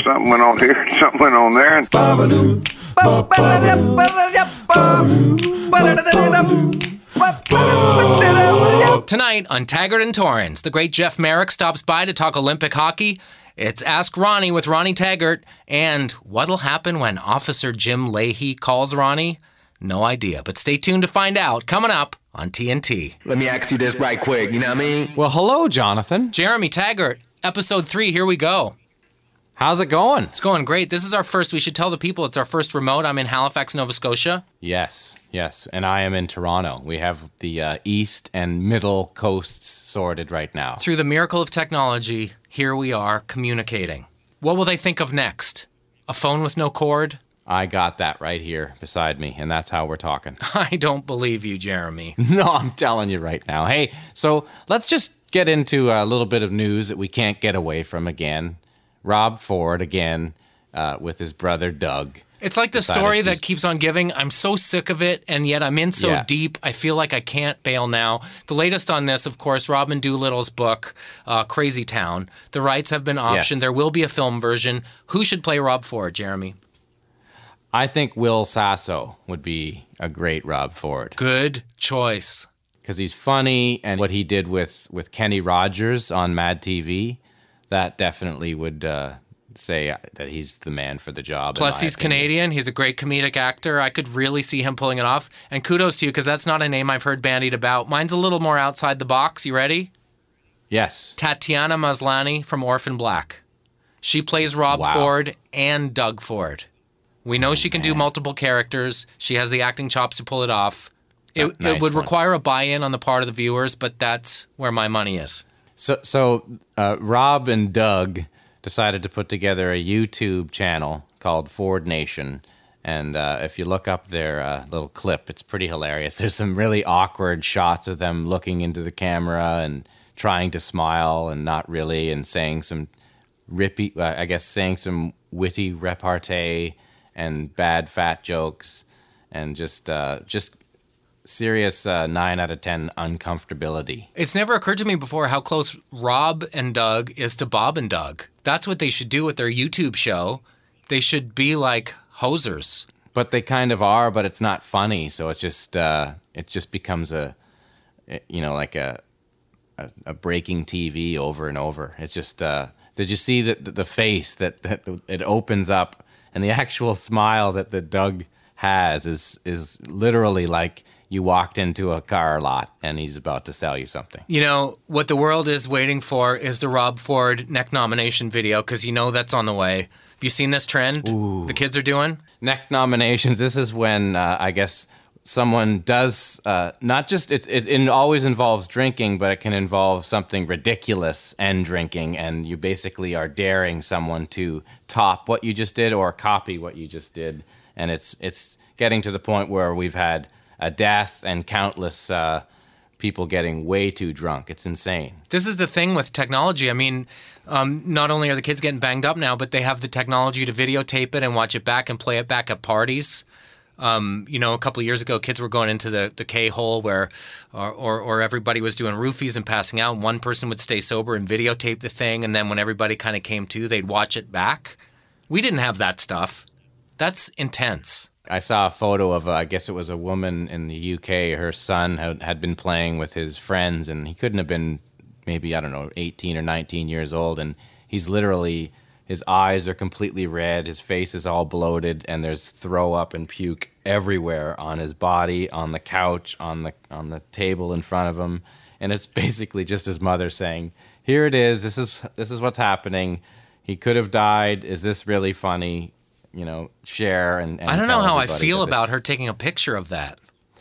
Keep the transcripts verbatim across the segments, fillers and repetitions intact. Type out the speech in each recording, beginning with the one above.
something went on here, something went on there. And tonight on Taggart and Torrance, the great Jeff Merrick stops by to talk Olympic hockey. It's Ask Ronnie with Ronnie Taggart, and what'll happen when Officer Jim Leahy calls Ronnie? No idea, but stay tuned to find out. Coming up on T N T. Let me ask you this right quick, you know what I mean? Well, hello, Jonathan. Jeremy Taggart, episode three, here we go. How's it going? It's going great. This is our first, we should tell the people, it's our first remote. I'm in Halifax, Nova Scotia. Yes, yes, and I am in Toronto. We have the uh, east and middle coasts sorted right now. Through the miracle of technology, here we are communicating. What will they think of next? A phone with no cord? I got that right here beside me, and that's how we're talking. I don't believe you, Jeremy. No, I'm telling you right now. Hey, so let's just get into a little bit of news that we can't get away from again. Rob Ford, again, uh, with his brother Doug. It's like the story that keeps on giving. I'm so sick of it, and yet I'm in so Yeah. deep, I feel like I can't bail now. The latest on this, of course, Robin Doolittle's book, uh, Crazy Town. The rights have been optioned. Yes. There will be a film version. Who should play Rob Ford, Jeremy? I think Will Sasso would be a great Rob Ford. Good choice. Because he's funny, and what he did with, with Kenny Rogers on Mad T V, that definitely would uh, say that he's the man for the job. Plus, in my he's opinion. Canadian. He's a great comedic actor. I could really see him pulling it off. And kudos to you, because that's not a name I've heard bandied about. Mine's a little more outside the box. You ready? Yes. Tatiana Maslany from Orphan Black. She plays Rob Wow. Ford and Doug Ford. We know Oh, she can do man. multiple characters. She has the acting chops to pull it off. It, N- nice it would one. require a buy-in on the part of the viewers, but that's where my money is. So, so uh, Rob and Doug decided to put together a YouTube channel called Ford Nation. And uh, if you look up their uh, little clip, it's pretty hilarious. There's some really awkward shots of them looking into the camera and trying to smile and not really, and saying some rippy, uh, I guess, saying some witty repartee and bad fat jokes, and just uh, just serious uh, nine out of ten uncomfortability. It's never occurred to me before how close Rob and Doug is to Bob and Doug. That's what they should do with their YouTube show. They should be like hosers. But they kind of are, but it's not funny, so it's just uh, it just becomes a, you know, like a a, a breaking T V over and over. It's just. Uh, did you see the the face that, that it opens up, and the actual smile that the Doug has is is literally like you walked into a car lot and he's about to sell you something. You know, what the world is waiting for is the Rob Ford neck nomination video, because you know that's on the way. Have you seen this trend Ooh. the kids are doing? Neck nominations. This is when uh, I guess someone does uh, not just it, it. It always involves drinking, but it can involve something ridiculous and drinking, and you basically are daring someone to top what you just did or copy what you just did, and it's it's getting to the point where we've had a death and countless uh, people getting way too drunk. It's insane. This is the thing with technology. I mean, um, not only are the kids getting banged up now, but they have the technology to videotape it and watch it back and play it back at parties. Um, you know, a couple of years ago, kids were going into the, the K-hole where or, or, or everybody was doing roofies and passing out, and one person would stay sober and videotape the thing, and then when everybody kind of came to, they'd watch it back. We didn't have that stuff. That's intense. I saw a photo of, uh, I guess it was a woman in the U K. Her son had, had been playing with his friends, and he couldn't have been maybe, I don't know, eighteen or nineteen years old. And he's literally, his eyes are completely red, his face is all bloated, and there's throw up and puke everywhere on his body, on the couch, on the on the table in front of him. And it's basically just his mother saying, here it is, this is this is what's happening. He could have died. Is this really funny? You know, share and, and I don't know tell how I everybody feel that this- about her taking a picture of that.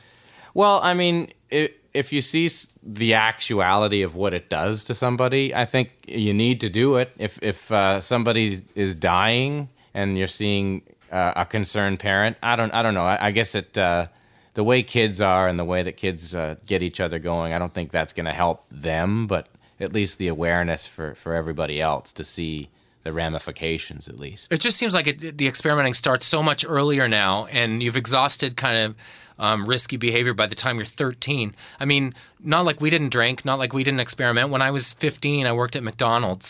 Well, I mean, it, if you see s- the actuality of what it does to somebody, I think you need to do it. If if uh, somebody is dying and you're seeing uh, a concerned parent, I don't I don't know. I, I guess it uh, the way kids are and the way that kids uh, get each other going, I don't think that's going to help them, but at least the awareness for, for everybody else to see the ramifications, at least. It just seems like it, the experimenting starts so much earlier now, and you've exhausted kind of um, risky behavior by the time you're thirteen. I mean, not like we didn't drink, not like we didn't experiment. When I was fifteen, I worked at McDonald's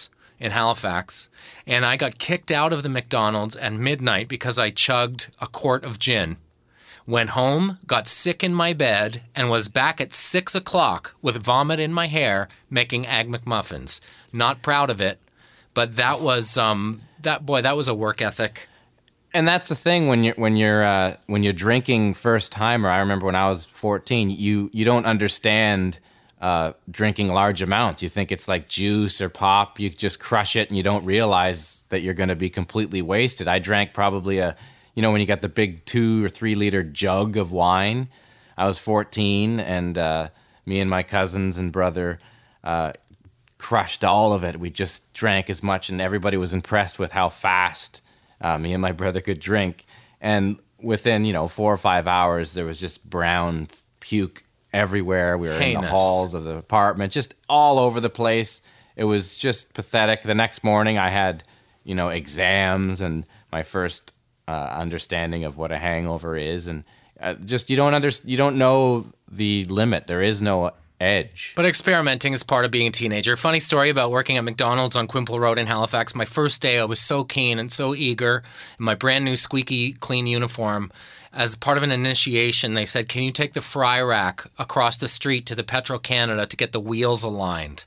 in Halifax, and I got kicked out of the McDonald's at midnight because I chugged a quart of gin. Went home, got sick in my bed, and was back at six o'clock with vomit in my hair making Egg McMuffins. Not proud of it, but that was, um, that boy, that was a work ethic. And that's the thing when you're when you're uh, when you're drinking first timer. I remember when I was fourteen, you you don't understand uh, drinking large amounts. You think it's like juice or pop. You just crush it, and you don't realize that you're going to be completely wasted. I drank probably a, you know, when you got the big two or three liter jug of wine. I was fourteen, and uh, me and my cousins and brother uh, crushed all of it. We just drank as much, and everybody was impressed with how fast Uh, me and my brother could drink, and within, you know, four or five hours, there was just brown puke everywhere. We were Heinous. in the halls of the apartment, just all over the place. It was just pathetic. The next morning, I had, you know, exams and my first uh, understanding of what a hangover is, and uh, just you don't under you don't know the limit. There is no edge. But experimenting is part of being a teenager. Funny story about working at McDonald's on Quimple Road in Halifax. My first day, I was so keen and so eager in my brand new squeaky clean uniform. As part of an initiation, they said, can you take the fry rack across the street to the Petro-Canada to get the wheels aligned?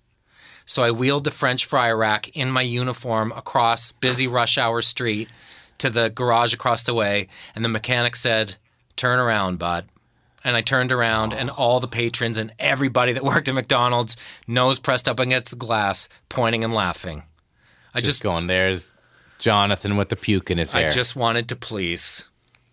So I wheeled the French fry rack in my uniform across busy rush hour street to the garage across the way, and the mechanic said, turn around, bud. And I turned around, and all the patrons and everybody that worked at McDonald's, nose pressed up against the glass, pointing and laughing. I Just, just, going, there's Jonathan with the puke in his hair. I just wanted to please.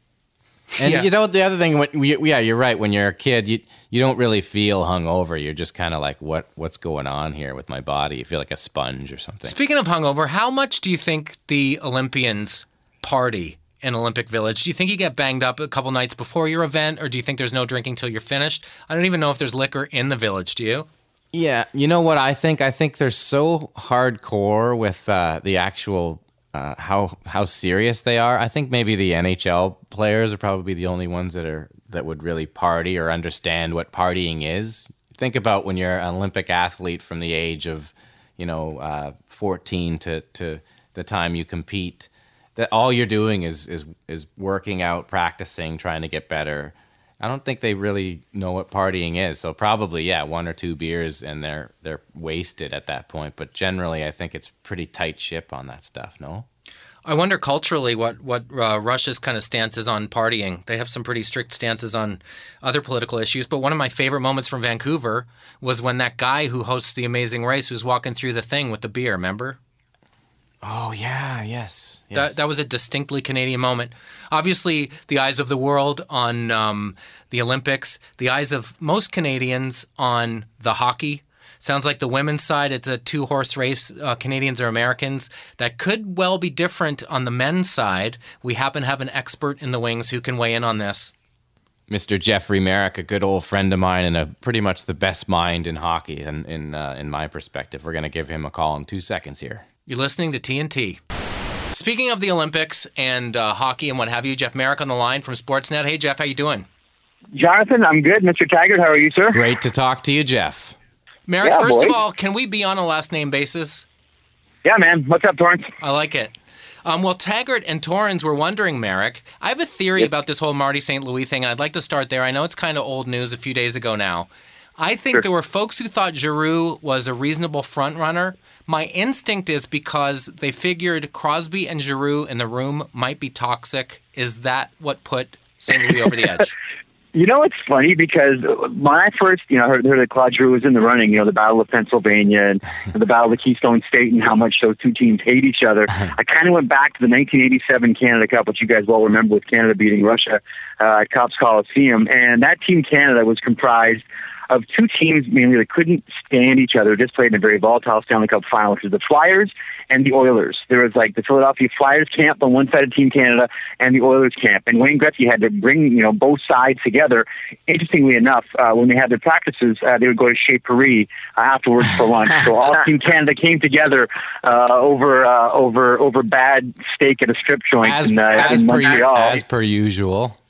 And Yeah. you know, the other thing, when, we, yeah, you're right. When you're a kid, you you don't really feel hungover. You're just kind of like, what what's going on here with my body? You feel like a sponge or something. Speaking of hungover, how much do you think the Olympians party in Olympic Village? Do you think you get banged up a couple nights before your event, or do you think there's no drinking till you're finished? I don't even know if there's liquor in the village. Do you? Yeah, you know what I think? I think they're so hardcore with uh, the actual uh, how how serious they are. I think maybe the N H L players are probably the only ones that are that would really party or understand what partying is. Think about when you're an Olympic athlete from the age of, you know, uh, fourteen to to the time you compete. That all you're doing is is is working out, practicing, trying to get better. I don't think they really know what partying is. So probably, yeah, one or two beers and they're they're wasted at that point. But generally, I think it's pretty tight ship on that stuff. No. I wonder culturally what what uh, Russia's kind of stance is on partying. They have some pretty strict stances on other political issues. But one of my favorite moments from Vancouver was when that guy who hosts The Amazing Race was walking through the thing with the beer. Remember? Oh, yeah, yes. yes. That that was a distinctly Canadian moment. Obviously, the eyes of the world on um, the Olympics, the eyes of most Canadians on the hockey. Sounds like the women's side, it's a two-horse race, uh, Canadians or Americans. That could well be different on the men's side. We happen to have an expert in the wings who can weigh in on this. Mister Jeffrey Merrick, a good old friend of mine and a pretty much the best mind in hockey, in, in, uh, in my perspective. We're going to give him a call in two seconds here. You're listening to T N T. Speaking of the Olympics and uh, hockey and what have you, Jeff Merrick on the line from Sportsnet. Hey, Jeff, how you doing? Jonathan, I'm good. Mister Taggart, how are you, sir? Great to talk to you, Jeff. Merrick, Yeah, first boy. of all, can we be on a last name basis? Yeah, man. What's up, Torrance? I like it. Um, well, Taggart and Torrens were wondering, Merrick, I have a theory about this whole Marty Saint Louis thing, and I'd like to start there. I know it's kind of old news a few days ago now. I think Sure. there were folks who thought Giroux was a reasonable front runner. My instinct is because they figured Crosby and Giroux in the room might be toxic. Is that what put Saint Louis over the edge? You know, it's funny because when I first, you know, heard, heard that Claude Giroux was in the running, you know, the Battle of Pennsylvania and the Battle of the Keystone State and how much those two teams hate each other, I kind of went back to the nineteen eighty-seven Canada Cup, which you guys well remember with Canada beating Russia uh, at Copps Coliseum. And that Team Canada was comprised of two teams mainly that couldn't stand each other, just played in a very volatile Stanley Cup final, which is the Flyers and the Oilers. There was like the Philadelphia Flyers camp on one side of Team Canada and the Oilers camp. And Wayne Gretzky had to bring, you know, both sides together. Interestingly enough, uh, when they had their practices, uh, they would go to Chez Paris uh, afterwards for lunch. So all Team Canada came together uh, over uh, over over bad steak at a strip joint As, in, uh, as, in per, Montreal. as per usual.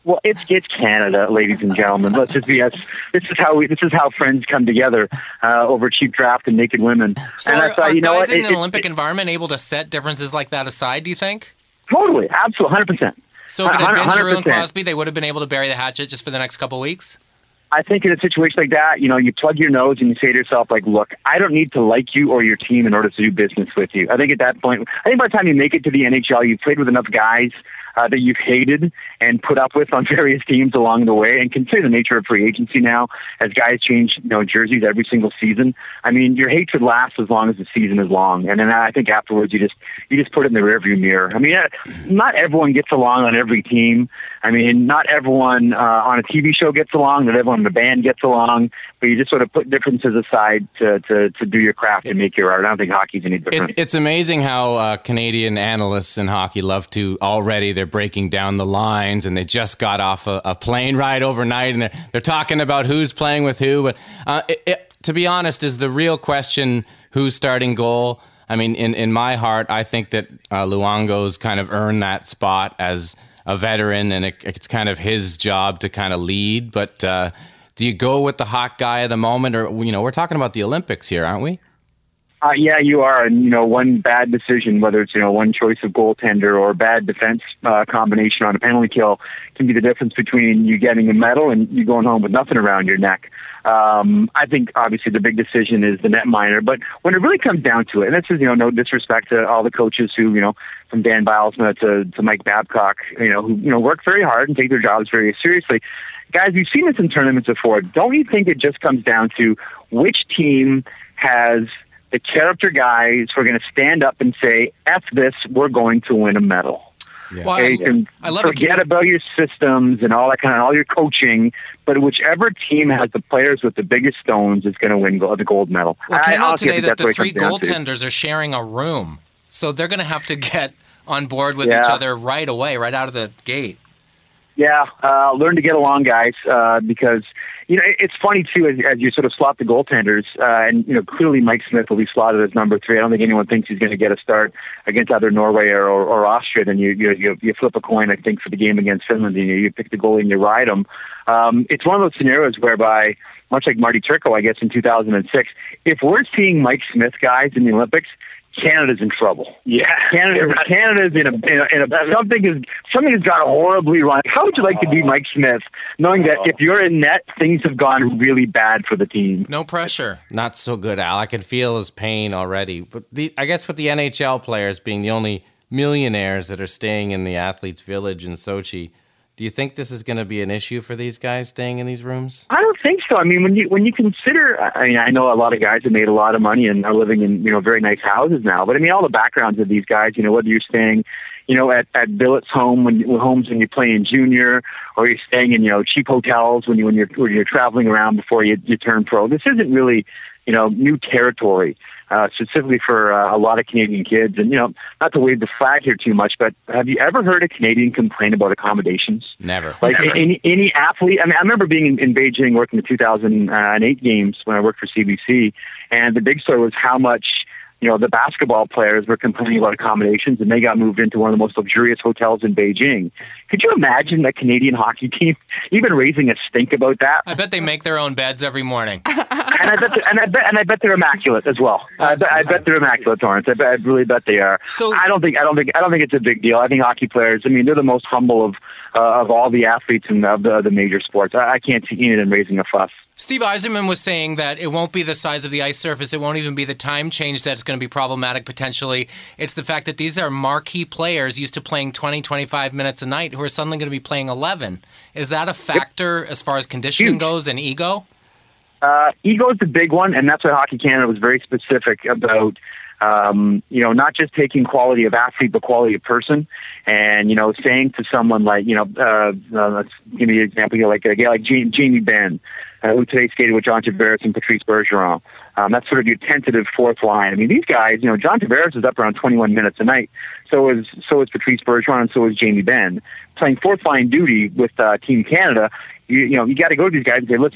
Well, it's it's Canada, ladies and gentlemen. Let's just be us. This is how we. This is how friends come together uh, over cheap draft and naked women. So and are, I thought, are you know guys what? in It- an it- Olympic it- environment able to set differences like that aside, do you think? Totally, absolutely, hundred percent. So if it had been one hundred Giroux and percent. Crosby, they would have been able to bury the hatchet just for the next couple of weeks? I think in a situation like that, you know, you plug your nose and you say to yourself, like, look, I don't need to like you or your team in order to do business with you. I think at that point, I think by the time you make it to the N H L, you've played with enough guys uh, that you've hated and put up with on various teams along the way, and consider the nature of free agency now as guys change, you know, jerseys every single season. I mean, your hatred lasts as long as the season is long, and then I think afterwards you just you just put it in the rearview mirror. I mean, uh, not everyone gets along on every team. I mean, not everyone uh, on a T V show gets along, not everyone in the band gets along, but you just sort of put differences aside to, to, to do your craft and make your art. I don't think hockey's any different. It, it's amazing how uh, Canadian analysts in hockey love to already, they're breaking down the lines and they just got off a, a plane ride overnight and they're, they're talking about who's playing with who. But uh, it, it, to be honest, is the real question who's starting goal? I mean, in, in my heart, I think that uh, Luongo's kind of earned that spot as a veteran, and it, it's kind of his job to kind of lead. But uh, do you go with the hot guy at the moment? Or, you know, we're talking about the Olympics here, aren't we? Uh, yeah, you are. And, you know, one bad decision, whether it's, you know, one choice of goaltender or bad defense uh, combination on a penalty kill, can be the difference between you getting a medal and you going home with nothing around your neck. Um, I think, obviously, the big decision is the netminder. But when it really comes down to it, and this is, you know, no disrespect to all the coaches who, you know, from Dan Bilesma to, to Mike Babcock, you know, who, you know, work very hard and take their jobs very seriously. Guys, we've seen this in tournaments before. Don't you think it just comes down to which team has the character guys who are going to stand up and say, F this, we're going to win a medal? Yeah. Well, Okay, I, you can I love forget it. about your systems and all that kind of, all your coaching, but whichever team has the players with the biggest stones is going to win go- the gold medal. Well, I came out honestly today think that that's what the it three comes down to. goaltenders are sharing a room, so they're going to have to get on board with Yeah. each other right away, right out of the gate. Yeah, uh, learn to get along, guys, uh, because, you know, it, it's funny, too, as, as you sort of slot the goaltenders, uh, and, you know, clearly Mike Smith will be slotted as number three. I don't think anyone thinks he's going to get a start against either Norway or, or, or Austria. Then you, you you you flip a coin, I think, for the game against Finland, and you, you pick the goalie and you ride him. Um, it's one of those scenarios whereby, much like Marty Turco, I guess, in two thousand six, if we're seeing Mike Smith guys in the Olympics, Canada's in trouble. Yeah, Canada. Canada's in a, in a, in a something is something has gone horribly wrong. How would you like to be Mike Smith, knowing that if you're in net, things have gone really bad for the team? No pressure. Not so good, Al. I can feel his pain already. But the, I guess with the N H L players being the only millionaires that are staying in the Athletes' Village in Sochi, do you think this is going to be an issue for these guys staying in these rooms? I don't think so. I mean, when you when you consider, I mean, I know a lot of guys have made a lot of money and are living in, you know, very nice houses now. But I mean, all the backgrounds of these guys, you know, whether you're staying, you know, at at billets home when you, homes when you play in junior, or you're staying in, you know, cheap hotels when you when you're when you're traveling around before you you turn pro. This isn't really, you know, new territory. Uh, specifically for uh, a lot of Canadian kids. And, you know, not to wave the flag here too much, but have you ever heard a Canadian complain about accommodations? Never. Like Never. Any, any athlete, I mean, I remember being in, in Beijing working the two thousand eight games when I worked for C B C, and the big story was how much, you know, the basketball players were complaining about accommodations, and they got moved into one of the most luxurious hotels in Beijing. Could you imagine the Canadian hockey team even raising a stink about that? I bet they make their own beds every morning. and I bet, they're, and I bet, and I bet they're immaculate as well. I bet, I bet they're immaculate, Torrance. I, bet, I really bet they are. So I don't think, I don't think, I don't think it's a big deal. I think hockey players, I mean, they're the most humble of uh, of all the athletes in the, the, the major sports. I, I can't see Ian raising a fuss. Steve Yzerman was saying that it won't be the size of the ice surface. It won't even be the time change that's going to be problematic potentially. It's the fact that these are marquee players used to playing twenty, twenty-five minutes a night who are suddenly going to be playing eleven. Is that a factor yep. as far as conditioning Huge. goes and ego? Uh, ego is the big one, and that's why Hockey Canada was very specific about, um, you know, not just taking quality of athlete, but quality of person. And, you know, saying to someone like, you know, uh, uh, let's give me an example, you know, like a guy like Jamie, Jamie Benn, uh, who today skated with John Tavares and Patrice Bergeron. Um, that's sort of your tentative fourth line. I mean, these guys, you know, John Tavares is up around twenty-one minutes a night. So is so is Patrice Bergeron, and so is Jamie Benn. Playing fourth line duty with uh, Team Canada, you, you know, you got to go to these guys and say, listen,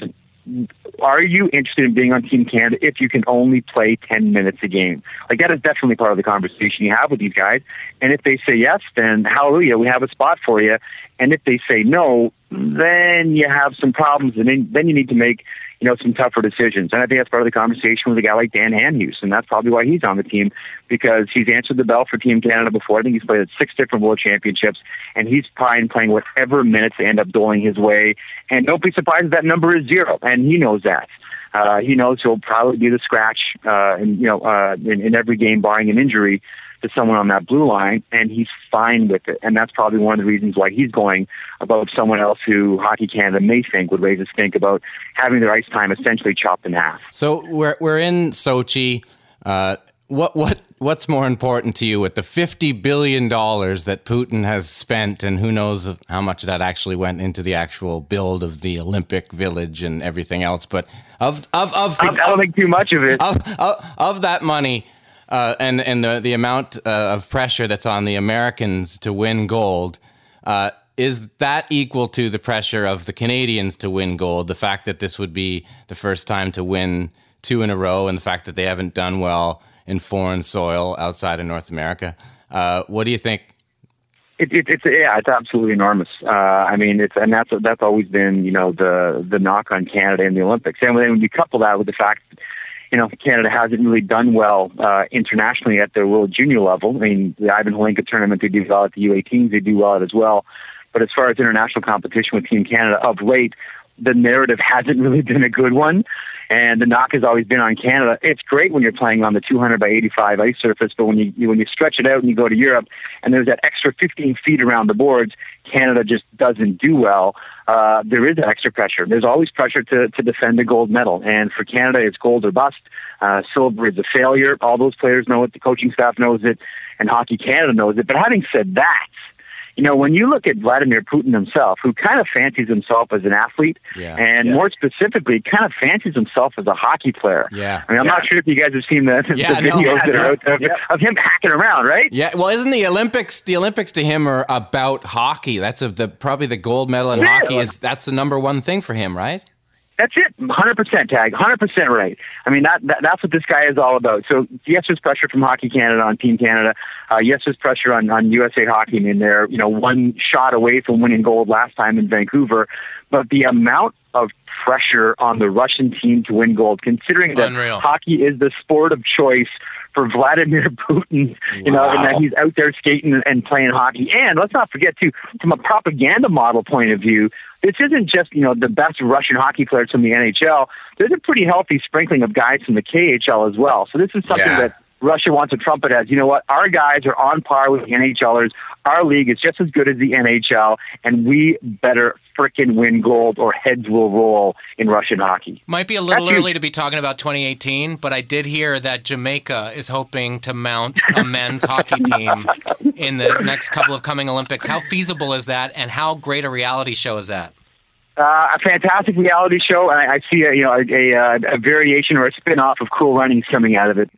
are you interested in being on Team Canada if you can only play ten minutes a game? Like, that is definitely part of the conversation you have with these guys. And if they say yes, then hallelujah, we have a spot for you. And if they say no, then you have some problems, and then, then you need to make, you know, some tougher decisions. And I think that's part of the conversation with a guy like Dan Hanhus, and that's probably why he's on the team, because he's answered the bell for Team Canada before. I think he's played at six different World Championships, and he's fine playing whatever minutes they end up doling his way. And don't be surprised if that number is zero, and he knows that. Uh, he knows he'll probably be the scratch, uh, in, you know, uh, in, in every game, barring an injury to someone on that blue line, and he's fine with it. And that's probably one of the reasons why he's going above someone else who Hockey Canada may think would raise a stink about having their ice time essentially chopped in half. So we're we're in Sochi. Uh, what what what's more important to you with the fifty billion dollars that Putin has spent, and who knows how much that actually went into the actual build of the Olympic Village and everything else? But of of of I don't think too much of it. Of, of, of that money. Uh, and and the, the amount uh, of pressure that's on the Americans to win gold, uh, is that equal to the pressure of the Canadians to win gold? The fact that this would be the first time to win two in a row, and the fact that they haven't done well in foreign soil outside of North America. Uh, what do you think? It, it, it's yeah, it's absolutely enormous. Uh, I mean, it's and that's that's always been, you know, the the knock on Canada in the Olympics. And when you couple that with the fact, you know, Canada hasn't really done well uh, internationally at the World Junior level. I mean, the Ivan Holinka tournament, they do well at the U eighteens, they do well at as well. But as far as international competition with Team Canada of late, the narrative hasn't really been a good one. And the knock has always been on Canada. It's great when you're playing on the two hundred by eighty-five ice surface, but when you, you when you stretch it out and you go to Europe and there's that extra fifteen feet around the boards, Canada just doesn't do well. Uh, there is extra pressure. There's always pressure to, to defend a gold medal. And for Canada, it's gold or bust. Uh, silver is a failure. All those players know it. The coaching staff knows it. And Hockey Canada knows it. But having said that, you know, when you look at Vladimir Putin himself, who kind of fancies himself as an athlete, yeah, and yeah. more specifically, kind of fancies himself as a hockey player. Yeah. I mean, I'm yeah. not sure if you guys have seen the, the yeah, videos no, that yeah, are out there of, yeah. of him hacking around, right? Yeah. Well, isn't the Olympics, the Olympics to him are about hockey. That's a, the probably the gold medal in Yeah. hockey is that's the number one thing for him, right? That's it, one hundred percent tag, one hundred percent right. I mean, that, that that's what this guy is all about. So, yes, there's pressure from Hockey Canada on Team Canada. Uh, yes, there's pressure on, on U S A Hockey. I mean, they're, you know, one shot away from winning gold last time in Vancouver. But the amount of pressure on the Russian team to win gold, considering that Unreal. hockey is the sport of choice for Vladimir Putin, you know, and that he's out there skating and playing hockey. And let's not forget, too, from a propaganda model point of view, this isn't just, you know, the best Russian hockey players from the N H L. There's a pretty healthy sprinkling of guys from the K H L as well. So this is something Yeah. that Russia wants to trumpet as, you know what, our guys are on par with the NHLers. Our league is just as good as the N H L, and we better frickin' win gold or heads will roll in Russian hockey. Might be a little That's early to be talking about twenty eighteen, but I did hear that Jamaica is hoping to mount a men's hockey team in the next couple of coming Olympics. How feasible is that, and how great a reality show is that? Uh, a fantastic reality show, and I, I see a, you know, a, a, a variation or a spin-off of Cool Runnings coming out of it.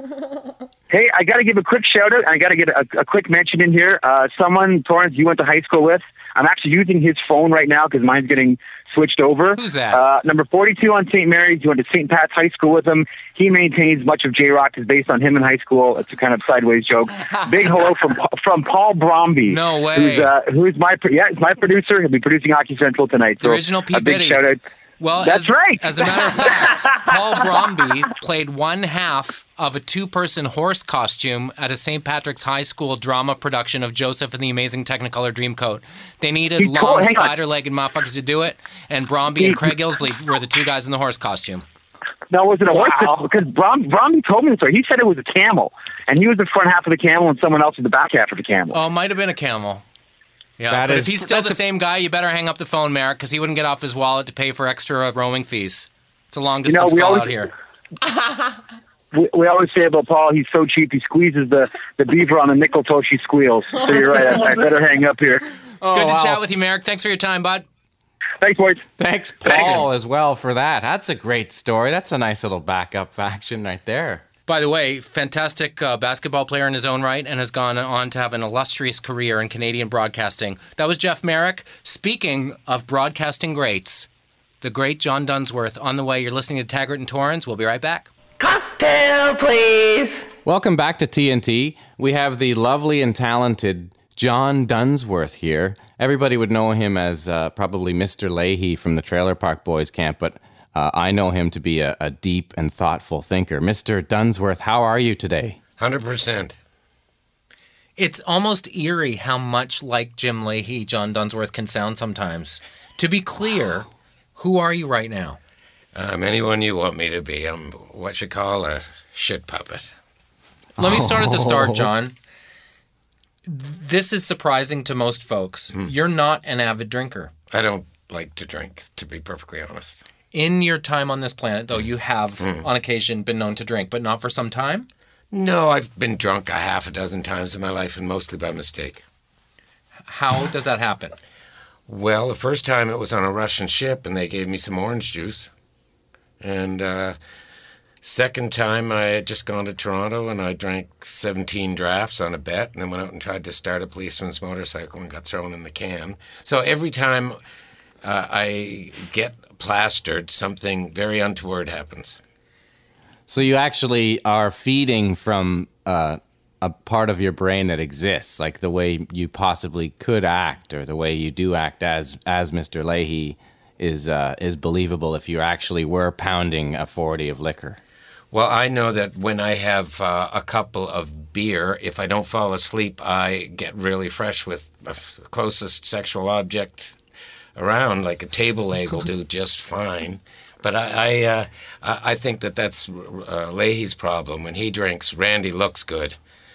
Hey, I got to give a quick shout-out, and I got to get a, a quick mention in here. Uh, someone, Torrance, you went to high school with. I'm actually using his phone right now because mine's getting switched over. Who's that? Uh, number forty-two on Saint Mary's. You went to Saint Pat's High School with him. He maintains much of J-Rock is based on him in high school. It's a kind of sideways joke. Big hello from from Paul Bromby. No way. Who's, uh, who's my pro- yeah, he's my producer. He'll be producing Hockey Central tonight. The So original P. a big Biddy. shout-out. Well, That's as, right. As a matter of fact, Paul Bromby played one half of a two-person horse costume at a Saint Patrick's High School drama production of Joseph and the Amazing Technicolor Dreamcoat. They needed He's long, cool. Hang on. spider-legged motherfuckers to do it, and Bromby and Craig Ilsley were the two guys in the horse costume. No, was it a Wow. horse? Because Brom, Bromby told me the story. He said it was a camel, and he was the front half of the camel, and someone else was the back half of the camel. Oh, it might have been a camel. Yeah, That but is- if he's still the that's a- same guy, you better hang up the phone, Merrick, because he wouldn't get off his wallet to pay for extra roaming fees. It's a You know, long-distance we call always- out here. We, we always say about Paul, he's so cheap, he squeezes the, the beaver on the nickel till she squeals. So you're right, I, I better hang up here. Oh, Good to wow. chat with you, Merrick. Thanks for your time, bud. Thanks, boys. Thanks, Thanks. Paul, as well for that. That's a great story. That's a nice little backup action right there. By the way, fantastic uh, basketball player in his own right and has gone on to have an illustrious career in Canadian broadcasting. That was Jeff Merrick. Speaking of broadcasting greats, the great John Dunsworth, on the way. You're listening to Taggart and Torrance. We'll be right back. Cocktail, please. Welcome back to T N T. We have the lovely and talented John Dunsworth here. Everybody would know him as uh, probably Mister Leahy from the Trailer Park Boys camp, but uh, I know him to be a, a deep and thoughtful thinker. Mister Dunsworth, how are you today? one hundred percent. It's almost eerie how much like Jim Leahy John Dunsworth can sound sometimes. To be clear, who are you right now? I'm anyone you want me to be. I'm what you call a shit puppet. Let me start at the start, John. This is surprising to most folks. Hmm. You're not an avid drinker. I don't like to drink, to be perfectly honest. In your time on this planet, though, you have, mm. on occasion, been known to drink, but not for some time? No, I've been drunk a half a dozen times in my life, and mostly by mistake. How does that happen? Well, the first time it was on a Russian ship, and they gave me some orange juice. And uh, second time, I had just gone to Toronto, and I drank seventeen drafts on a bet, and then went out and tried to start a policeman's motorcycle and got thrown in the can. So every time uh, I get plastered, something very untoward happens. So you actually are feeding from uh, a part of your brain that exists, like the way you possibly could act, or the way you do act as as Mister Leahy is uh, is believable if you actually were pounding a forty of liquor. Well, I know that when I have uh, a couple of beer, if I don't fall asleep, I get really fresh with the closest sexual object around, like a table leg will do just fine. But I I, uh, I think that that's uh, Leahy's problem. When he drinks, Randy looks good.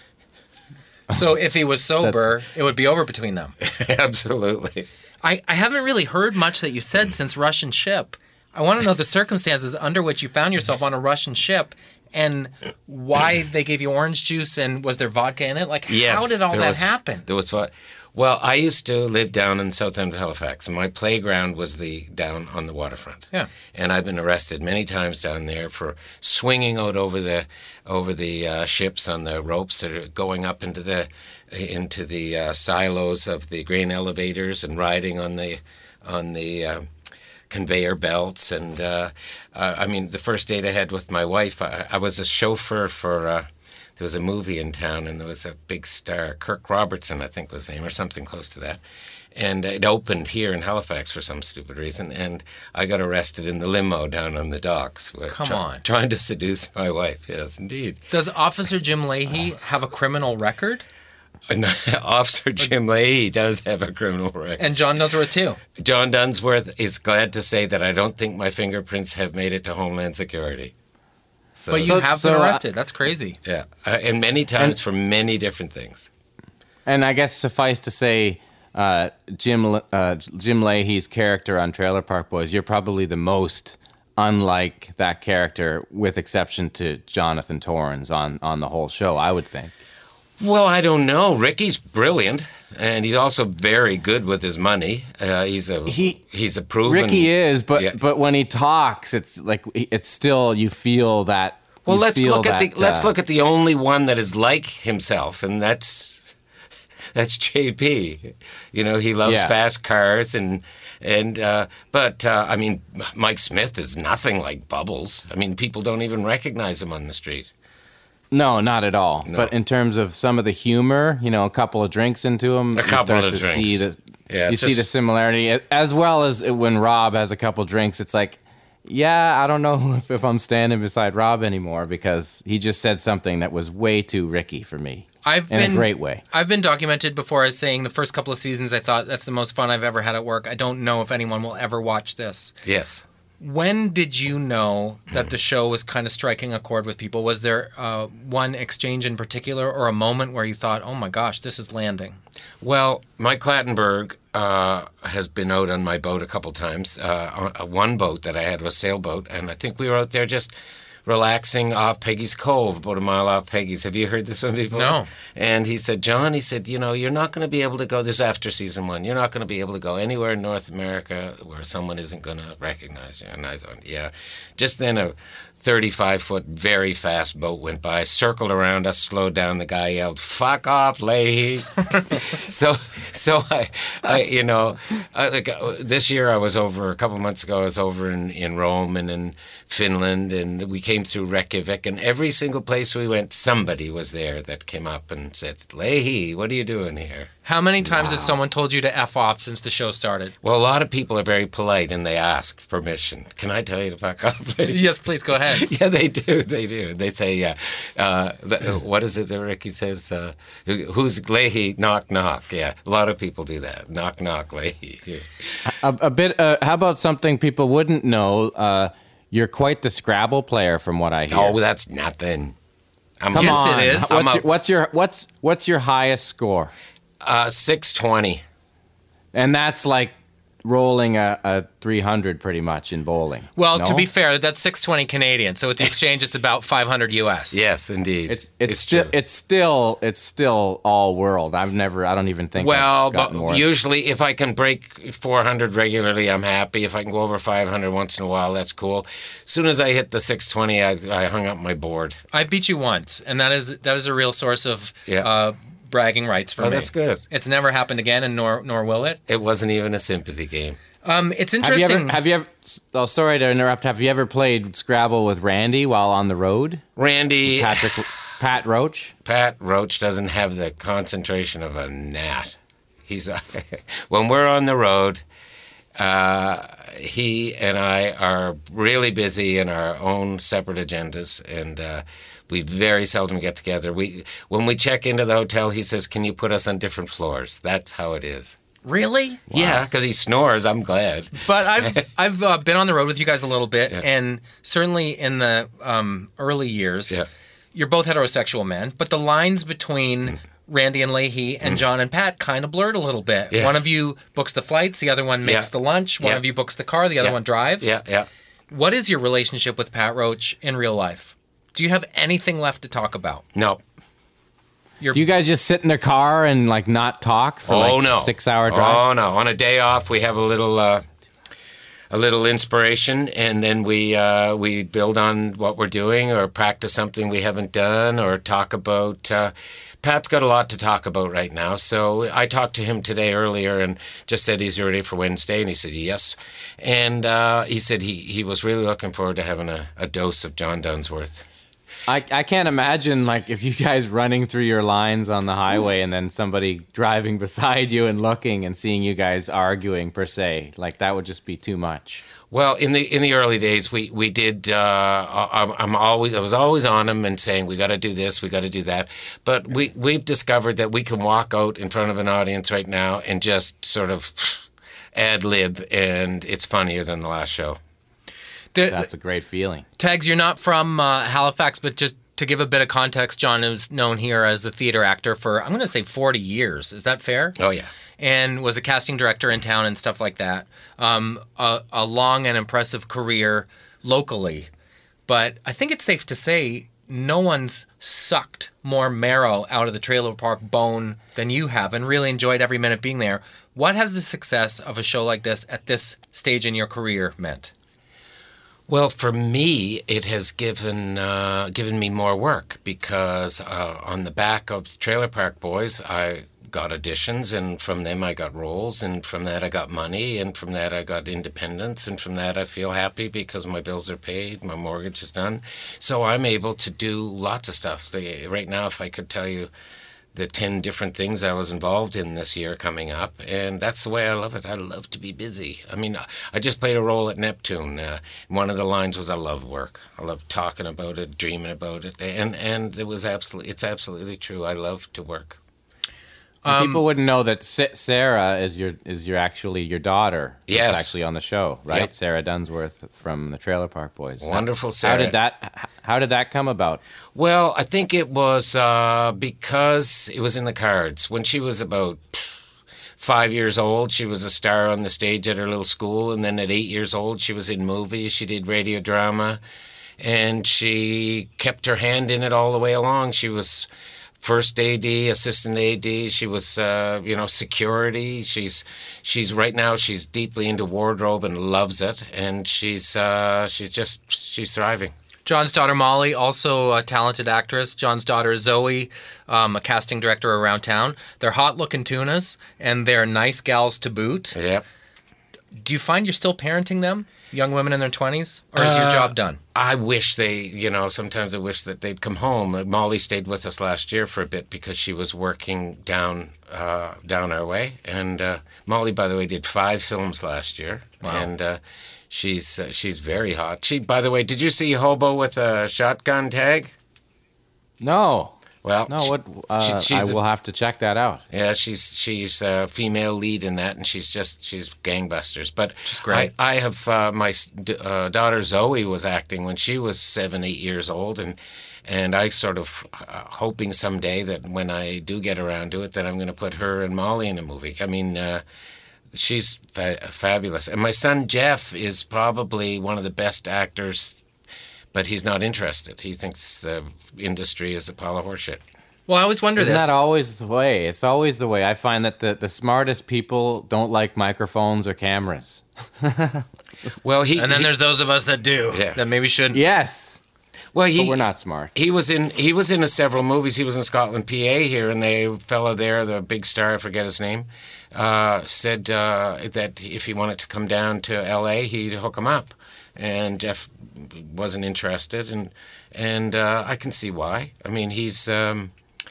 So if he was sober, that's... it would be over between them. Absolutely. I, I haven't really heard much that you said since Russian ship. I want to know the circumstances under which you found yourself on a Russian ship and why they gave you orange juice, and was there vodka in it? Like, yes, how did all that was, happen? There was vodka. Well, I used to live down in the south end of Halifax, and my playground was the down on the waterfront. Yeah. And I've been arrested many times down there for swinging out over the over the uh, ships on the ropes that are going up into the into the uh, silos of the grain elevators, and riding on the on the uh, conveyor belts. And uh, uh, I mean, the first date I had with my wife, I, I was a chauffeur for. Uh, There was a movie in town, and there was a big star, Kirk Robertson, I think was his name, or something close to that. And it opened here in Halifax for some stupid reason, and I got arrested in the limo down on the docks. Come try, on. Trying to seduce my wife, yes, indeed. Does Officer Jim Leahy have a criminal record? Officer Jim Leahy does have a criminal record. And John Dunsworth, too. John Dunsworth is glad to say that I don't think my fingerprints have made it to Homeland Security. So, but you so, have so, been arrested. That's crazy. Yeah, uh, and many times and, for many different things. And I guess suffice to say, uh, Jim uh, Jim Leahy's character on Trailer Park Boys, you're probably the most unlike that character, with exception to Jonathan Torrens on, on the whole show, I would think. Well, I don't know. Ricky's brilliant, and he's also very good with his money. Uh, he's a he, he's a proven. Ricky is, but yeah. but when he talks, it's like it's still you feel that. Well, let's look that, at the uh, let's look at the only one that is like himself, and that's that's J P. You know, he loves yeah. fast cars, and and uh, but uh, I mean, Mike Smith is nothing like Bubbles. I mean, people don't even recognize him on the street. No, not at all. No. But in terms of some of the humor, you know, a couple of drinks into him, a you couple start of to drinks. see the yeah, you just... see the similarity, as well as when Rob has a couple drinks. It's like, yeah, I don't know if, if I'm standing beside Rob anymore, because he just said something that was way too Ricky for me. I've in been, a great way. I've been documented before as saying the first couple of seasons I thought that's the most fun I've ever had at work. I don't know if anyone will ever watch this. Yes. When did you know that the show was kind of striking a chord with people? Was there uh, one exchange in particular, or a moment where you thought, oh my gosh, this is landing? Well, Mike Clattenburg uh, has been out on my boat a couple times. Uh, one boat that I had was a sailboat, and I think we were out there just relaxing off Peggy's Cove, about a mile off Peggy's. Have you heard this one before? No. And he said, John, he said, you know, you're not going to be able to go, this after season one, you're not going to be able to go anywhere in North America where someone isn't going to recognize you. And I thought, yeah. Just then a thirty-five foot, very fast boat went by, circled around us, slowed down. The guy yelled, fuck off, Leahy. so, so I, I you know, I, like, uh, this year I was over, a couple months ago, I was over in, in Rome and in Finland, and we came through Reykjavik, and every single place we went, somebody was there that came up and said, Leahy, what are you doing here? How many times wow. has someone told you to F off since the show started? Well, a lot of people are very polite, and they ask permission. Can I tell you to fuck off? Yes, please, go ahead. Yeah, they do, they do. They say, yeah, uh, the, what is it that Ricky says? Uh, who's Leahy? Knock, knock. Yeah, a lot of people do that. Knock, knock, Leahy. Yeah. A, a bit, uh, how about something people wouldn't know? Uh, you're quite the Scrabble player from what I hear. Oh, that's nothing. I'm Come yes, on. It is. What's your, what's your, what's, what's your highest score? Uh, six twenty. And that's like rolling a, a three hundred pretty much in bowling. Well, no? to be fair, that's six twenty Canadian. So with the exchange, it's about five hundred U S. Yes, indeed. It's it's, it's still true. it's still it's still all world. I've never I don't even think Well, I've gotten but more. usually if I can break four hundred regularly, I'm happy. If I can go over five hundred once in a while, that's cool. As soon as I hit the six twenty, I, I hung up my board. I beat you once, and that is that is a real source of Yeah. uh, bragging rights for Oh, me. that's good. It's never happened again, and nor nor will it. It wasn't even a sympathy game. Um, it's Have you interesting. ever? Have you ever? Oh, sorry to interrupt. Have you ever played Scrabble with Randy while on the road? Randy, Patrick, Pat Roach. Pat Roach doesn't have the concentration of a gnat. He's when we're on the road, uh, he and I are really busy in our own separate agendas, and uh, we very seldom get together. We when we check into the hotel, he says, "Can you put us on different floors?" That's how it is. Really? Yeah, because he snores. I'm glad. But I've I've uh, been on the road with you guys a little bit, Yeah. and certainly in the um, early years, Yeah. you're both heterosexual men, but the lines between Mm. Randy and Leahy and John and Pat kind of blurred a little bit. Yeah. One of you books the flights, the other one makes Yeah. the lunch, one Yeah. of you books the car, the other Yeah. one drives. Yeah, yeah. What is your relationship with Pat Roach in real life? Do you have anything left to talk about? No. You're, Do you guys just sit in the car and like not talk for Oh like no. a six hour drive? Oh no. On a day off, we have a little. Uh, a little inspiration, and then we uh, we build on what we're doing, or practice something we haven't done, or talk about. Uh, Pat's got a lot to talk about right now, so I talked to him today earlier and just said he's ready for Wednesday, and he said yes, and uh, he said he, he was really looking forward to having a, a dose of John Dunsworth. I, I can't imagine like if you guys running through your lines on the highway and then somebody driving beside you and looking and seeing you guys arguing per se. Like that would just be too much. Well, in the in the early days, we we did. Uh, I'm, I'm always I was always on him and saying we got to do this, we got to do that. But we we've discovered that we can walk out in front of an audience right now and just sort of ad lib, and it's funnier than the last show. the, That's a great feeling. Tags, you're not from uh, Halifax, but just to give a bit of context, John is known here as a theater actor for, I'm going to say forty years. Is that fair? Oh yeah. And was a casting director in town and stuff like that. Um, a, a long and impressive career locally. But I think it's safe to say no one's sucked more marrow out of the Trailer Park bone than you have, and really enjoyed every minute being there. What has the success of a show like this at this stage in your career meant? Well, for me, it has given uh, given me more work because uh, on the back of Trailer Park Boys, I got auditions, and from them I got roles, and from that I got money, and from that I got independence, and from that I feel happy because my bills are paid, my mortgage is done. So I'm able to do lots of stuff. The, right now, if I could tell you the ten different things I was involved in this year coming up, and that's the way I love it. I love to be busy. I mean, I just played a role at Neptune. Uh, one of the lines was, "I love work. I love talking about it, dreaming about it," and and it was absolutely, it's absolutely true. I love to work. Um, People wouldn't know that Sa- Sarah is your is your actually your daughter. Yes. It's actually on the show, right? Yep. Sarah Dunsworth from the Trailer Park Boys. Wonderful How Sarah. did that How did that come about? Well, I think it was uh, because it was in the cards. When she was about five years old, she was a star on the stage at her little school, and then at eight years old, she was in movies. She did radio drama, and she kept her hand in it all the way along. She was first A D, assistant A D. She was, uh, you know, security. She's, she's right now. She's deeply into wardrobe and loves it, and she's, uh, she's just, she's thriving. John's daughter Molly, also a talented actress. John's daughter Zoe, um, a casting director around town. They're hot-looking tunas, and they're nice gals to boot. Yep. Do you find you're still parenting them, young women in their twenties, or is uh, your job done? I wish they, you know, sometimes I wish that they'd come home. Molly stayed with us last year for a bit because she was working down uh, down our way. And uh, Molly, by the way, did five films last year. Wow. And uh, she's uh, she's very hot. She, by the way, did you see Hobo with a Shotgun Tag? No. Well, no. What? Uh, she, she's I the, will have to check that out. Yeah, she's she's a female lead in that, and she's just she's gangbusters. But she's great. I, I have uh, my uh, daughter Zoe was acting when she was seven, eight years old, and and I sort of uh, hoping someday that when I do get around to it, that I'm going to put her and Molly in a movie. I mean, uh, she's fa- fabulous, and my son Jeff is probably one of the best actors. But he's not interested. He thinks the industry is a pile of horseshit. Well, I always wonder Isn't this. Isn't that always the way? It's always the way. I find that the, the smartest people don't like microphones or cameras. Well, he and then he, there's those of us that do. Yeah. That maybe shouldn't. Yes. Well, he, but we're not smart. He was in he was in a several movies. He was in Scotland, P A here, and the fellow there, the big star, I forget his name, uh, said uh, that if he wanted to come down to L A, he'd hook him up. And Jeff wasn't interested, and and uh, I can see why. I mean, he's um,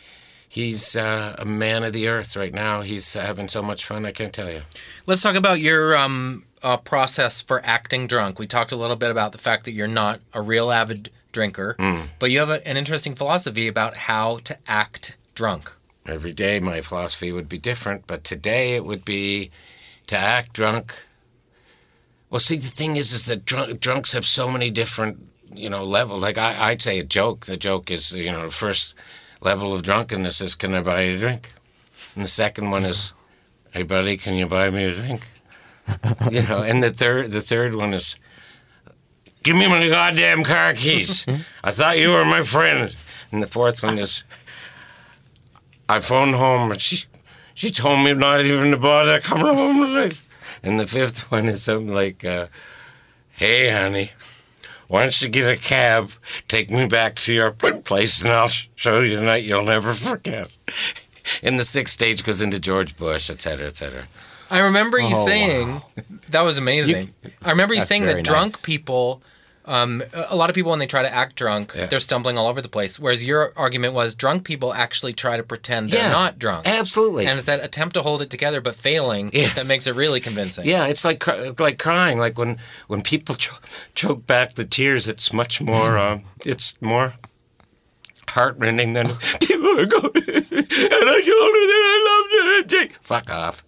he's uh, a man of the earth right now. He's having so much fun, I can't tell you. Let's talk about your um, uh, process for acting drunk. We talked a little bit about the fact that you're not a real avid drinker, mm. but you have a, an interesting philosophy about how to act drunk. Every day my philosophy would be different, but today it would be to act drunk. Well, see, the thing is, is that drunk, drunks have so many different, you know, levels. Like, I, I'd say a joke. The joke is, you know, the first level of drunkenness is, can I buy you a drink? And the second one is, hey, buddy, can you buy me a drink? You know, and the third, the third one is, give me my goddamn car keys. I thought you were my friend. And the fourth one is, I phoned home, and she, she told me not even to bother coming home tonight. And the fifth one is something like, uh, hey, honey, why don't you get a cab, take me back to your place, and I'll show you a night you'll never forget. And the sixth stage goes into George Bush, et cetera, et cetera. I remember you oh, saying, wow. That was amazing. You, I remember you saying that drunk nice. people, um, a lot of people when they try to act drunk, yeah. they're stumbling all over the place. Whereas your argument was drunk people actually try to pretend they're yeah, not drunk. Absolutely. And it's that attempt to hold it together but failing yes. that makes it really convincing. Yeah, it's like like crying. Like when, when people cho- choke back the tears, it's much more, um, it's more heart-rending than people are going, and I told her that I loved her. Fuck off.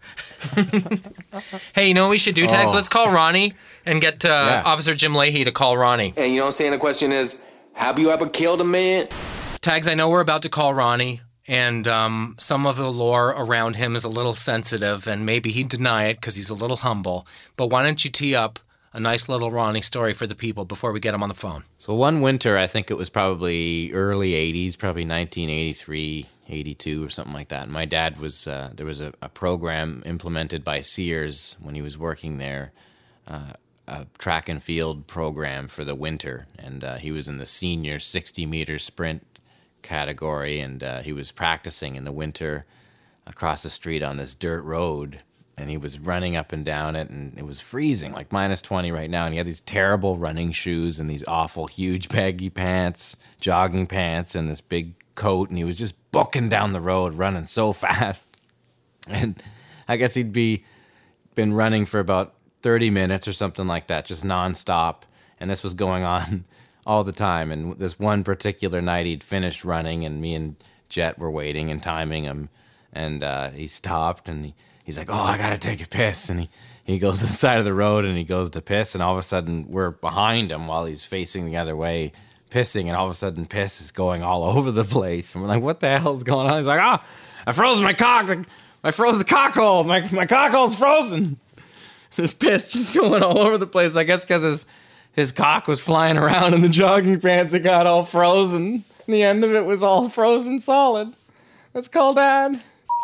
Hey, you know what we should do, Tags? Oh. Let's call Ronnie and get uh, yeah. Officer Jim Leahy to call Ronnie. And you know what I'm saying? The question is, have you ever killed a man? Tags, I know we're about to call Ronnie, and um, some of the lore around him is a little sensitive, and maybe he'd deny it because he's a little humble. But why don't you tee up a nice little Ronnie story for the people before we get him on the phone? So one winter, I think it was probably early eighties, probably nineteen eighty-three, eighty-two or something like that. And my dad was, uh, there was a, a program implemented by Sears when he was working there, uh, a track and field program for the winter. And uh, he was in the senior sixty meter sprint category, and uh, he was practicing in the winter across the street on this dirt road. And he was running up and down it, and it was freezing, like minus twenty right now. And he had these terrible running shoes and these awful, huge, baggy pants, jogging pants, and this big coat. And he was just booking down the road, running so fast. And I guess he'd be been running for about thirty minutes or something like that, just nonstop. And this was going on all the time. And this one particular night, he'd finished running, and me and Jet were waiting and timing him. And uh, he stopped, and he... He's like, oh, I got to take a piss. And he, he goes to the side of the road and he goes to piss. And all of a sudden, we're behind him while he's facing the other way, pissing. And all of a sudden, piss is going all over the place. And we're like, what the hell's going on? He's like, oh, I froze my cock. I froze the cock hole. My, my cock hole's frozen. This piss just going all over the place. I guess because his, his cock was flying around in the jogging pants. It got all frozen. The end of it was all frozen solid. Let's call Dad.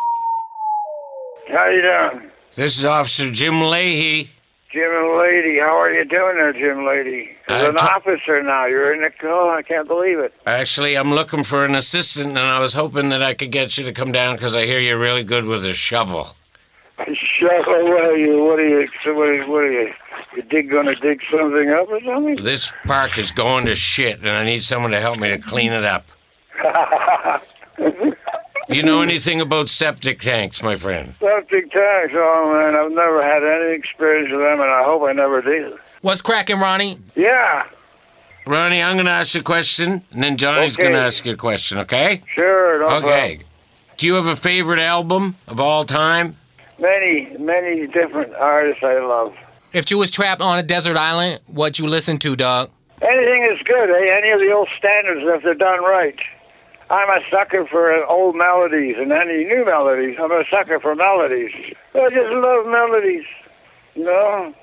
How you doing? This is Officer Jim Leahy. Jim and Lady, how are you doing there, Jim Lady? As Uh, an t- officer now, you're in the... Oh, I can't believe it. Actually, I'm looking for an assistant, and I was hoping that I could get you to come down because I hear you're really good with a shovel. Shovel, what are you? What are you? So what are, what are you? You dig gonna dig something up or something? This park is going to shit, and I need someone to help me to clean it up. Do you know anything about septic tanks, my friend? Septic tanks, oh man, I've never had any experience with them, and I hope I never do. What's cracking, Ronnie? Yeah, Ronnie, I'm going to ask you a question, and then Johnny's Okay. going to ask you a question, okay? sure, no Okay. problem. Do you have a favorite album of all time? Many, many different artists I love. If you was trapped on a desert island, what you listen to, dog? Anything is good, eh? Any of the old standards if they're done right. I'm a sucker for old melodies and any new melodies. I'm a sucker for melodies. I just love melodies, you know?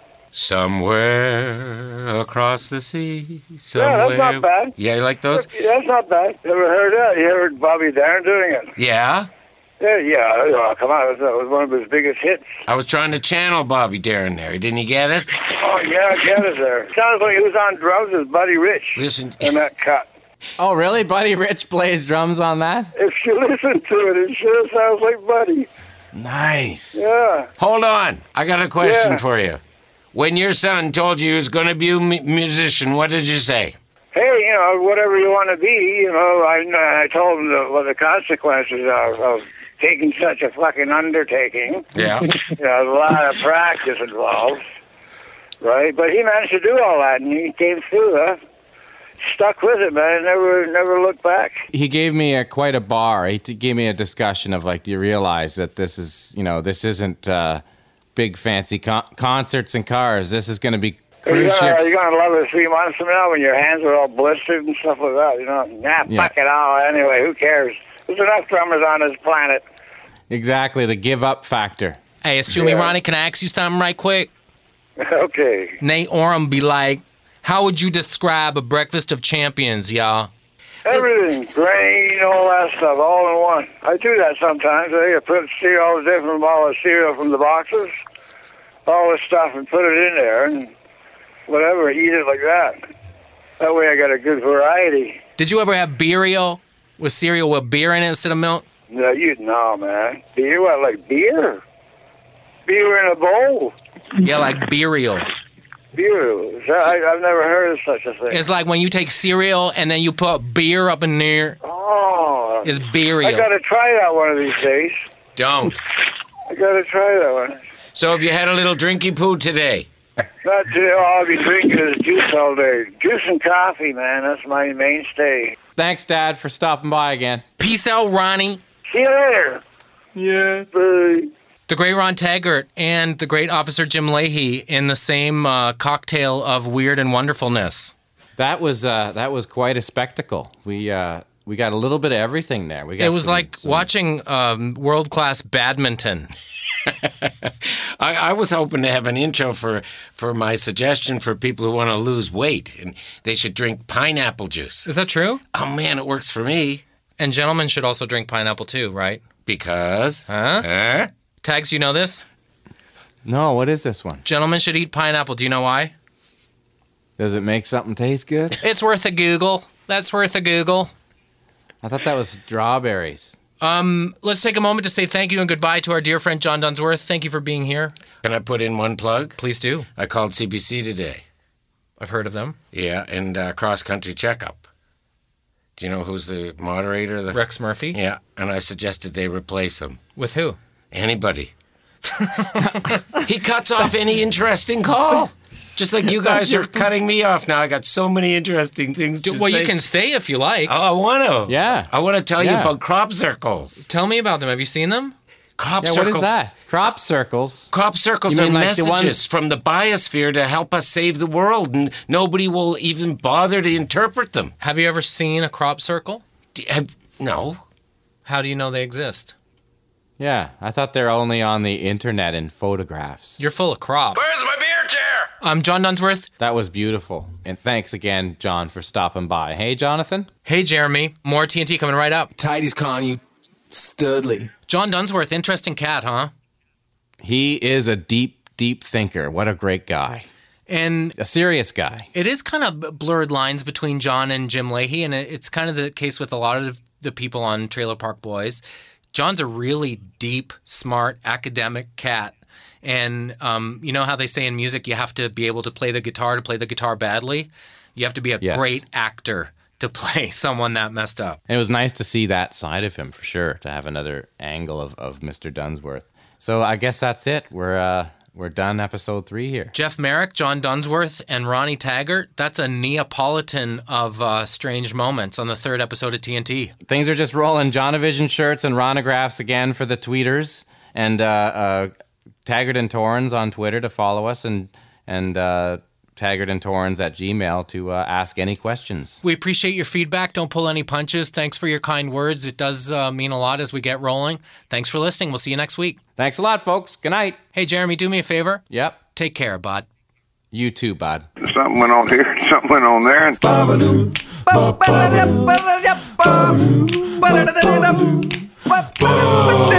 Somewhere across the sea, Yeah, somewhere... that's not bad. Yeah, you like those? That's not bad. You ever heard that? You heard Bobby Darin doing it? Yeah? Yeah, yeah. Oh, come on, that was one of his biggest hits. I was trying to channel Bobby Darin there. Didn't you get it? Oh, yeah, get it there. Sounds like he was on drums with Buddy Rich Listen... in that cut. Oh, really? Buddy Rich plays drums on that? If you listen to it, it sure sounds like Buddy. Nice. Yeah. Hold on. I got a question Yeah. for you. When your son told you he was going to be a mu- musician, what did you say? Hey, you know, whatever you want to be, you know, I, I told him the, what the consequences are of taking such a fucking undertaking. Yeah. You know, a lot of practice involved, right? But he managed to do all that, and he came through, huh? Stuck with it, man. Never, never looked back. He gave me a, quite a bar. He t- gave me a discussion of like, do you realize that this is, you know, this isn't uh, big fancy con- concerts and cars. This is going to be You're cruise gonna, ships. you're gonna love it three months from now when your hands are all blistered and stuff like that. You know, nah, Yeah. fuck it all. Anyway, who cares? There's enough drummers on this planet. Exactly, the give up factor. Hey, it's Chewy Yeah. Ronnie. Can I ask you something right quick? Okay. Nate Oram be like, how would you describe a breakfast of champions, y'all? Everything, grain, all that stuff, all in one. I do that sometimes. I put cereal, all the different all the cereal from the boxes, all the stuff, and put it in there, and whatever, eat it like that. That way I got a good variety. Did you ever have Beerio with cereal with beer in it instead of milk? No, you no, man. Beer, what, like beer? Beer in a bowl? Yeah, like Beerio. Beer. Is that, I, I've never heard of such a thing. It's like when you take cereal and then you put beer up in there. Oh. It's I Beerio. gotta try that one of these days. Don't. I gotta try that one. So have you had a little drinky poo today? Not today. All I'll be drinking is juice all day. Juice and coffee, man. That's my mainstay. Thanks, Dad, for stopping by again. Peace out, Ronnie. See you later. Yeah. Bye. The great Ron Taggart and the great Officer Jim Leahy in the same uh, cocktail of weird and wonderfulness. That was uh, that was quite a spectacle. We uh, we got a little bit of everything there. We got It was some- like some- watching um, world-class badminton. I, I was hoping to have an intro for, for my suggestion for people who want to lose weight, and they should drink pineapple juice. Is that true? Oh, man, it works for me. And gentlemen should also drink pineapple too, right? Because... Huh? Huh? Tags, you know this? No, what is this one? Gentlemen should eat pineapple. Do you know why? Does it make something taste good? It's worth a Google. That's worth a Google. I thought that was strawberries. Um, let's take a moment to say thank you and goodbye to our dear friend John Dunsworth. Thank you for being here. Can I put in one plug? Please do. I called C B C today. I've heard of them. Yeah, and uh, cross-country checkup. Do you know who's the moderator? The... Rex Murphy. Yeah, and I suggested they replace him. With who? Anybody. He cuts off any interesting call. Just like you guys are cutting me off now. I got so many interesting things to Well, say. you can stay if you like. Oh, I want to. Yeah. I want to tell you Yeah. about crop circles. Tell me about them. Have you seen them? Crop Yeah, circles. what is that? Crop circles. Crop circles You are mean like the messages ones- from the biosphere to help us save the world, and nobody will even bother to interpret them. Have you ever seen a crop circle? Do you have, no. How do you know they exist? Yeah, I thought they're only on the internet in photographs. You're full of crop. Where's my beer chair? I'm John Dunsworth. That was beautiful. And thanks again, John, for stopping by. Hey, Jonathan. Hey, Jeremy. More T N T coming right up. Tighties con you, Studley. John Dunsworth, interesting cat, huh? He is a deep, deep thinker. What a great guy. And a serious guy. It is kind of blurred lines between John and Jim Leahy, and it's kind of the case with a lot of the people on Trailer Park Boys. John's a really deep, smart, academic cat. And um, you know how they say in music you have to be able to play the guitar to play the guitar badly? You have to be a yes. great actor to play someone that messed up. And it was nice to see that side of him, for sure, to have another angle of, of Mister Dunsworth. So I guess that's it. We're... Uh, We're done episode three here. Jeff Merrick, John Dunsworth, and Ronnie Taggart. That's a Neapolitan of uh, strange moments on the third episode of T N T. Things are just rolling. Jonavision shirts and Ronographs again for the tweeters. And uh, uh, Taggart and Torrens on Twitter to follow us. And, and uh, Taggart and Torrens at Gmail to uh, ask any questions. We appreciate your feedback. Don't pull any punches. Thanks for your kind words. It does uh, mean a lot as we get rolling. Thanks for listening. We'll see you next week. Thanks a lot, folks. Good night. Hey, Jeremy, do me a favor. Yep. Take care, bud. You too, bud. Something went on here, something went on there. And...